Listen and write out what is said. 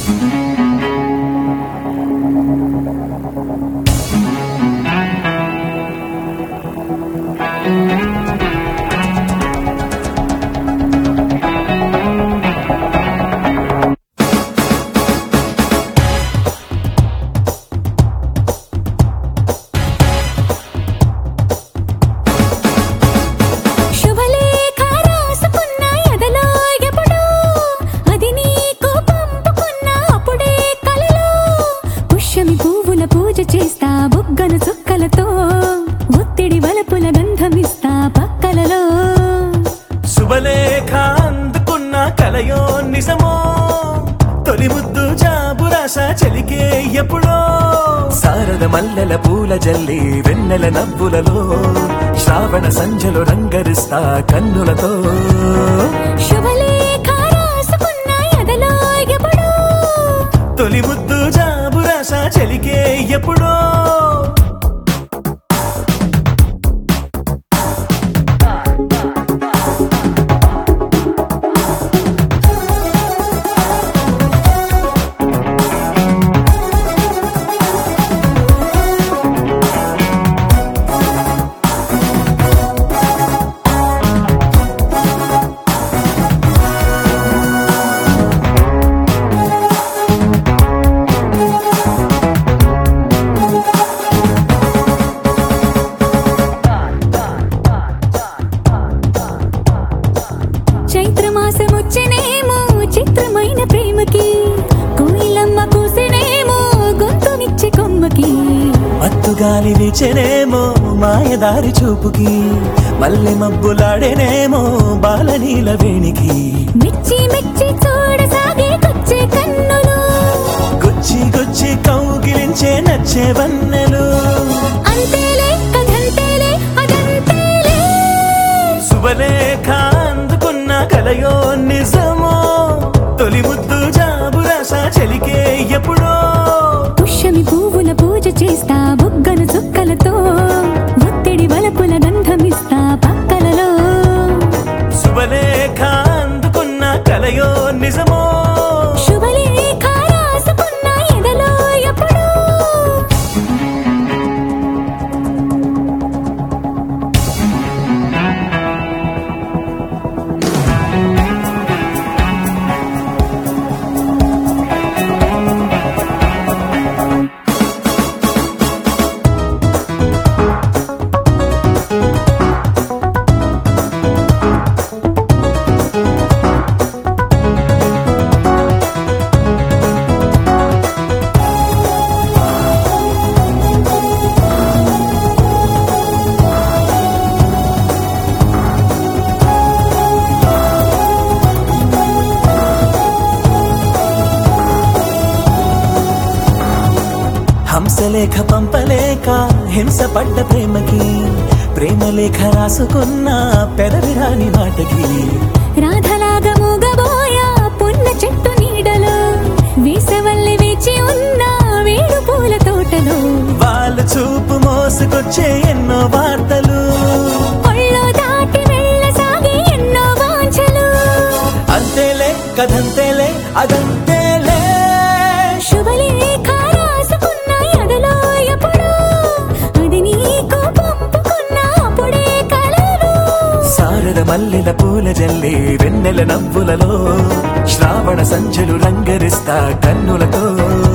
చేస్తా బుగ్గను చుక్కలతో ఒత్తిడి వలపుల గంధమిస్తా పక్కలలో శుభలేఖ అందుకున్న కలయో నిజమో తొలి ముద్దు జాబురాస చెలికే ఎప్పుడో శారద మల్లెల పూల జల్లి వెన్నెల నవ్వులలో శ్రావణ సంధ్యలో రంగరిస్తా కన్నులతో శుభలేఖ రాసుకున్న ఎదలో ఎప్పుడో తొలి ముద్దు జాబురాస చెలికే ఎప్పుడో చైత్రమాసమొచ్చినేమో చిత్రమైన ప్రేమకి కోయిలమ్మ కూసినేమో గొంతునిచ్చే కొమ్మకి మత్తుగాలి వీచెనేమో మాయదారి చూపుకి మల్లె మబ్బులాడేనేమో బాలనీల వేణికి మెచ్చి మెచ్చి చూడసాగే కొచ్చే కన్నులు గుచ్చి గుచ్చి కౌగిలించే నచ్చే వన్నెలు అంతేలే కదంతేలే అదంతేలే శుభలేఖ అందుకున్న కలయో నిజమో తొలి ముద్దు జాబురాస చెలికే ఎప్పుడో పుష్యమి పువ్వుల పూజ చేస్తా బుగ్గను చుక్కలతో ఒత్తిడి వలపుల గంధమిస్తా పక్కలలో శుభలేఖ అందుకున్న కలయో నిజమో శుభలేఖ రాసుకున్న ఎదలో ఎప్పుడో హంసలేఖ పంపలేక హింస పడ్డ ప్రేమకి ప్రేమలేఖ రాసుకున్న పెదవిరాని మాటకి రాధలాగా మూగబోయా పున్న చెట్టు నీడలో వేసవల్లి వేచి ఉన్న వేడు పూల తోటలో వాళ్ళు చూపు మోసుకొచ్చే ఎన్నో వార్తలు ఒళ్ళో దాటి వెళ్ళసాగే ఎన్నో వాంఛలు అంతేలే కథంతేలే అదంతేలే శుభలేఖ రాసుకున్న ఎదలో ఎప్పుడో అది నీకు పంపుకున్న అప్పుడే కలలు శారద మల్లెల పూల జల్లి వెన్నెల నవ్వులలో శ్రావణ సంధ్యలు రంగరిస్తా కన్నులతో